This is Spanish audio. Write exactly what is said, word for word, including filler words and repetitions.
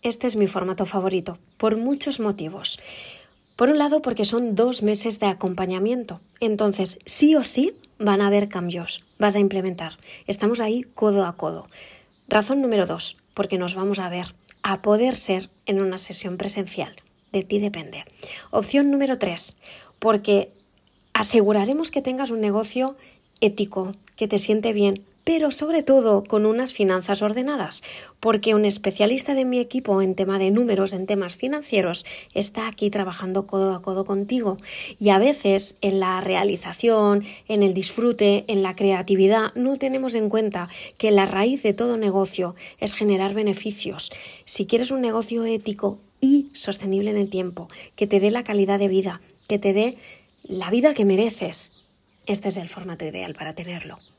este es mi formato favorito, por muchos motivos. Por un lado, porque son dos meses de acompañamiento. Entonces, sí o sí, van a haber cambios. Vas a implementar. Estamos ahí codo a codo. Razón número dos, porque nos vamos a ver, a poder ser en una sesión presencial. De ti depende. Opción número tres, porque aseguraremos que tengas un negocio ético, que te siente bien, pero sobre todo con unas finanzas ordenadas, porque un especialista de mi equipo en tema de números, en temas financieros, está aquí trabajando codo a codo contigo. Y a veces en la realización, en el disfrute, en la creatividad, no tenemos en cuenta que la raíz de todo negocio es generar beneficios. Si quieres un negocio ético y sostenible en el tiempo, que te dé la calidad de vida, que te dé la vida que mereces, este es el formato ideal para tenerlo.